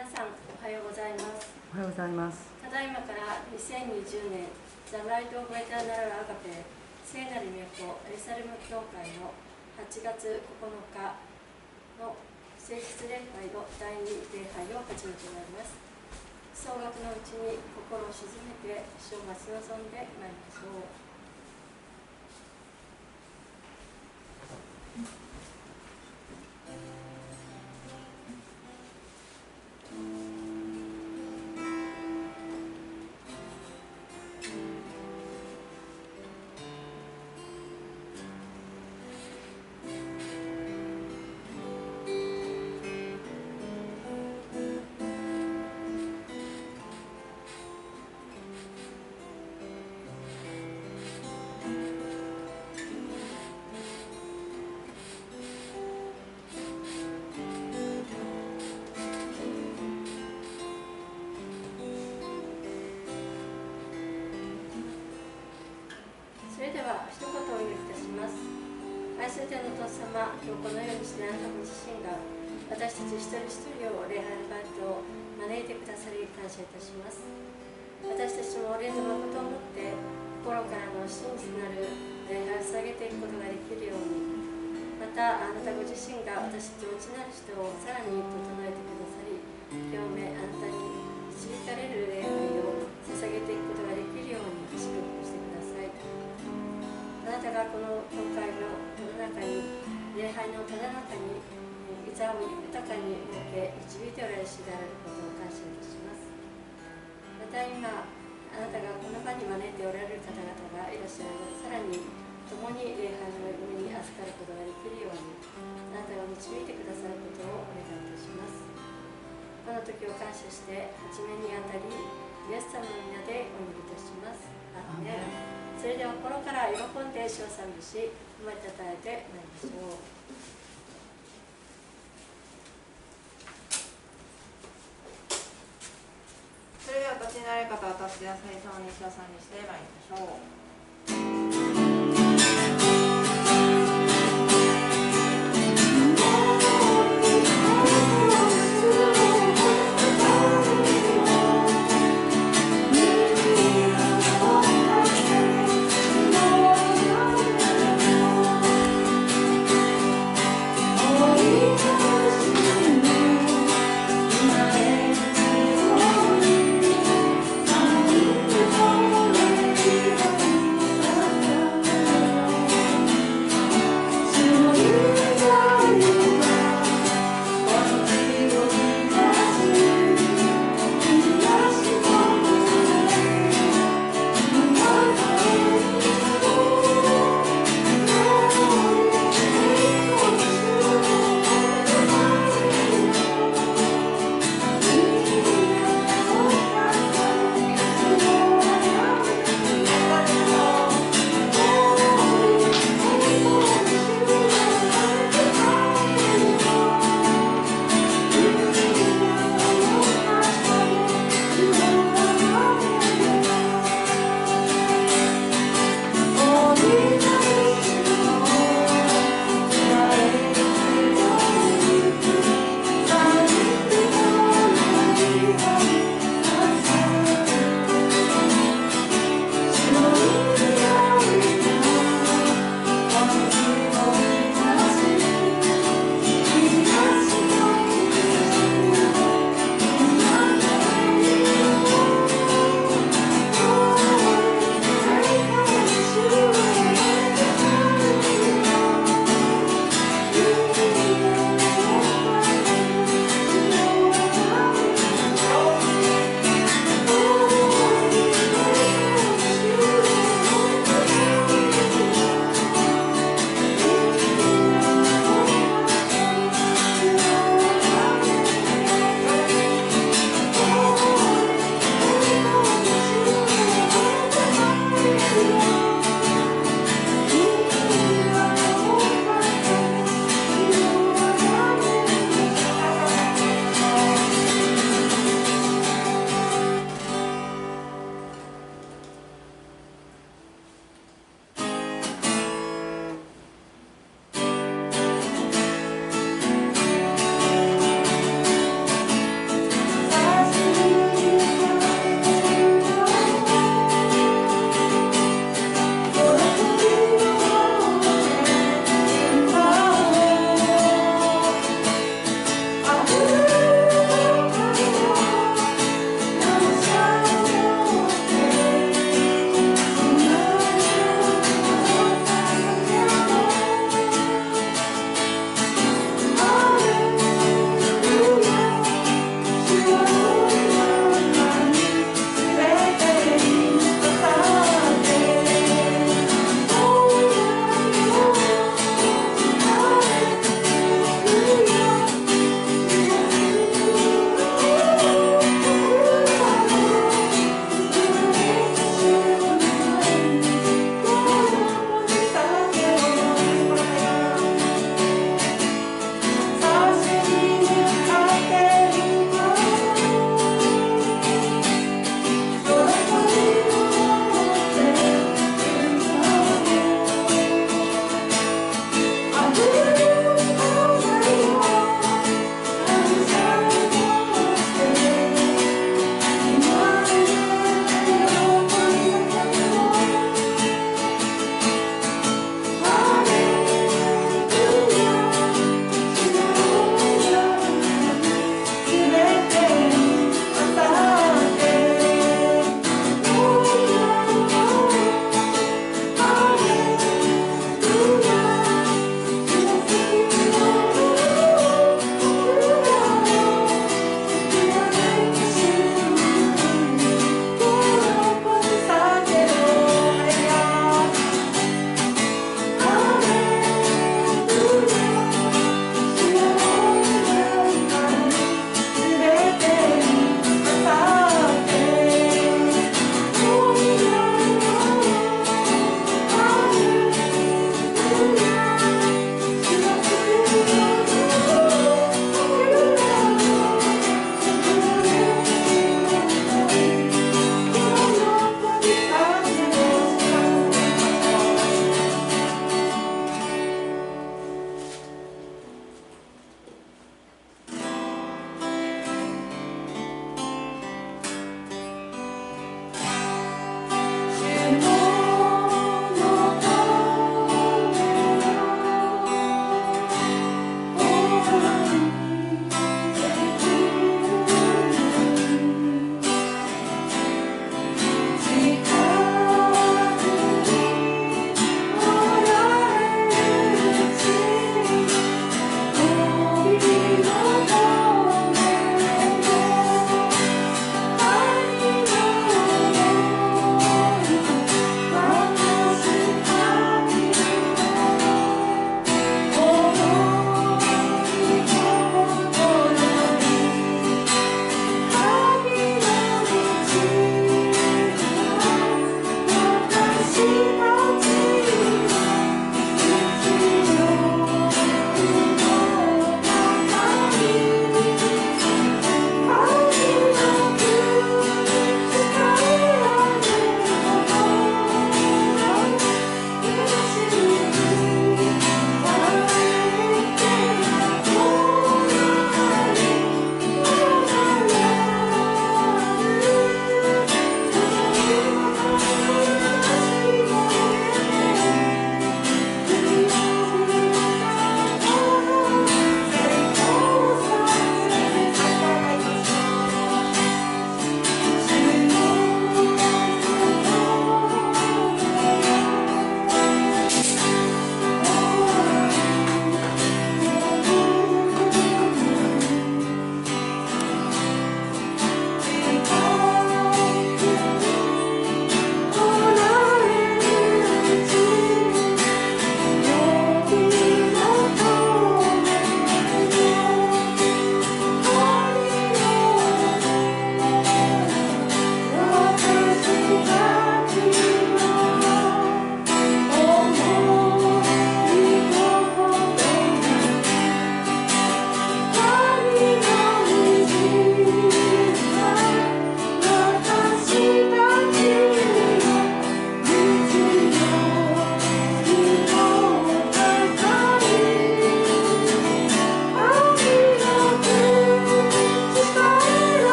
皆さんおはようございます。 おはようございます。 ただいまから2020年ザ・ライト・オブ・エターナル・アガペ聖なる都エルサレム教会の8月9日の聖日礼拝の第2礼拝を始めてまいります。総額のうちに心を静めて主を待ち望んでまいりましょう。それでは一言お祈りいたします。愛する天のお父様、今日このようにしてあなたご自身が私たち一人一人を礼拝の場へと招いてくださり感謝いたします。私たちも霊と誠をもって心からの真実なる礼拝を捧げていくことができるように、またあなたご自身が私たちの内なる人をさらに整えてくださり、今日あなたに導かれる礼拝を捧げていくことができるように祝福してください。あなたがこの教会のただ中に、礼拝のただ中に、御座を豊かに設け、導いておられる主であることを感謝いたします。また今、あなたがこの場に招いておられる方々がいらっしゃるので、さらに共に礼拝の恵みに預かることができるように、あなたが導いてくださることをお願いいたします。この時を感謝して、初めにあたり、イエス様の皆でお祈りいたします。アーメン。それでは心から喜んで主を賛美し、褒めたたえてまいりましょう。 それではお立ちになられる方は立ってください。共に主を賛美してまいりましょう。 Oh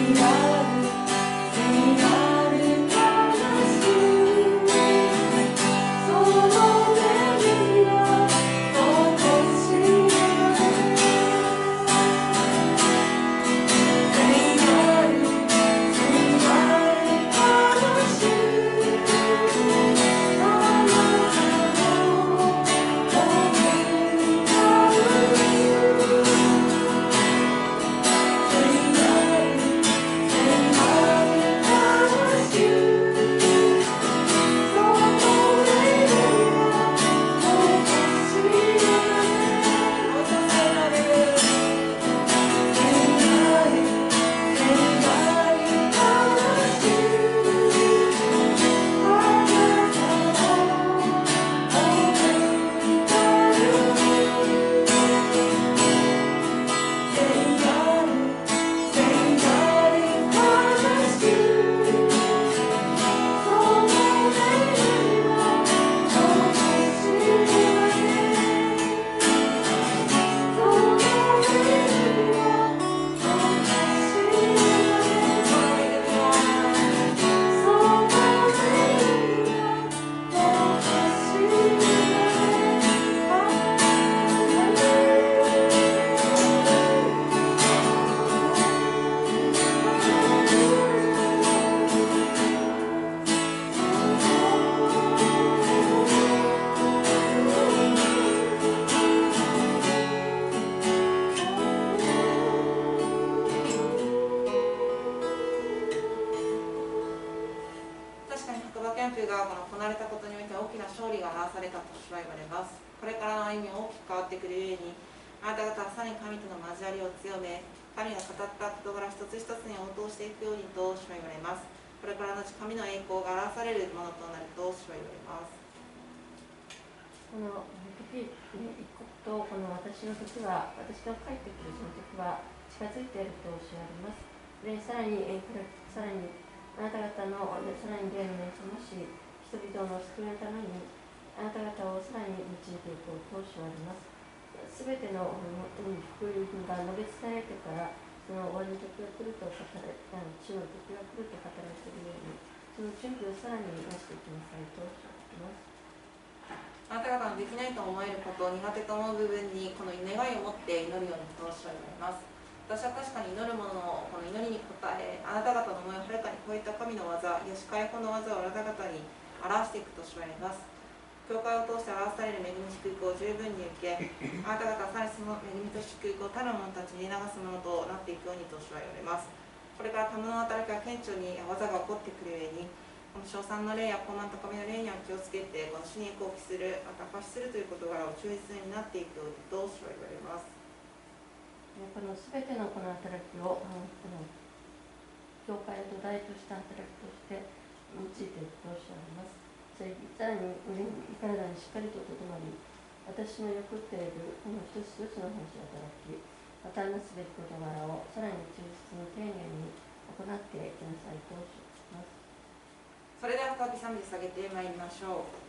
キャンプが行われたことにおいて大きな勝利が表されたと主は言われます。これからの歩みも大きく変わってくるゆえに、あなた方はさらに神との交わりを強め、神が語った事柄一つ一つに応答していくようにと主は言われます。これからのち神の栄光が表されるものとなると主は言われます。 この時、一刻とこの私の時は、私が帰ってくるその時は近づいていると主は言われます。で、さらにあなた方のさらに霊の目覚まし、人々の救いのためにあなた方をさらに用いていくと主は言われます。すべての福音が述べ伝えられてから、その終わりの時が来ると語られ、主の時が来ると語られているように、その準備をさらになしていきなさいと主は言われます。 あなた方のできないと思えること、苦手と思う部分にこの願いを持って祈るようにと主は言われます。私は確かに祈る者のこの祈りに応え、あなた方の思いをはるかに超えた神の技、癒し解放の技をあなた方に表していくと主は言われます。教会を通して表される恵み祝福を十分に受け、あなた方はさらにその恵みと祝福を他の者たちに流すものとなっていくようにと主は言われます。これから賜の働きが顕著に技が起こってくる上に、この称賛の霊や高慢と神の霊には気をつけて、この主に栄光を期する、また発するという事柄を忠実になっていくようにと主は言われます。 このすべてのこの働きを、この教会を土台とした働きとして用いていくとおっしゃいます。それさらに体にしっかりととどまり、私のよくっているこの一つ一つの話を働き、またなすべき事柄をさらに忠実に丁寧に行っていきなさいとおっしゃいます。 それでは再び賛美下げてまいりましょう。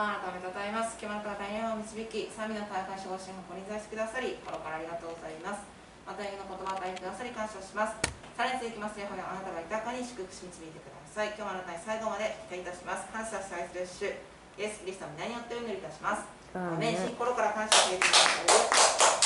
あなたをめたたえます。今日もあなたが大変を導き、賛美の大会守護神をここに在してくださり、心からありがとうございます。また、の言葉を与えてくださり、感謝します。さらに続きますヤホワあなたが豊かに祝福し導いてください。今日もあなたに最後まで期待いたします。感謝して愛する主イエス・キリストの皆によってお祈りいたします。アメン。心から感謝していただきます。